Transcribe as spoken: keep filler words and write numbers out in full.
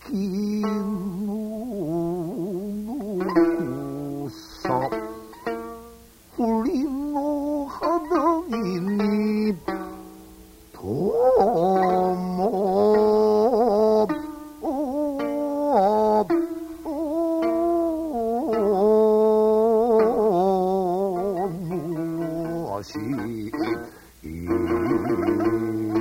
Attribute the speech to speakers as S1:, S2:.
S1: きのさ振りの肌着にとも足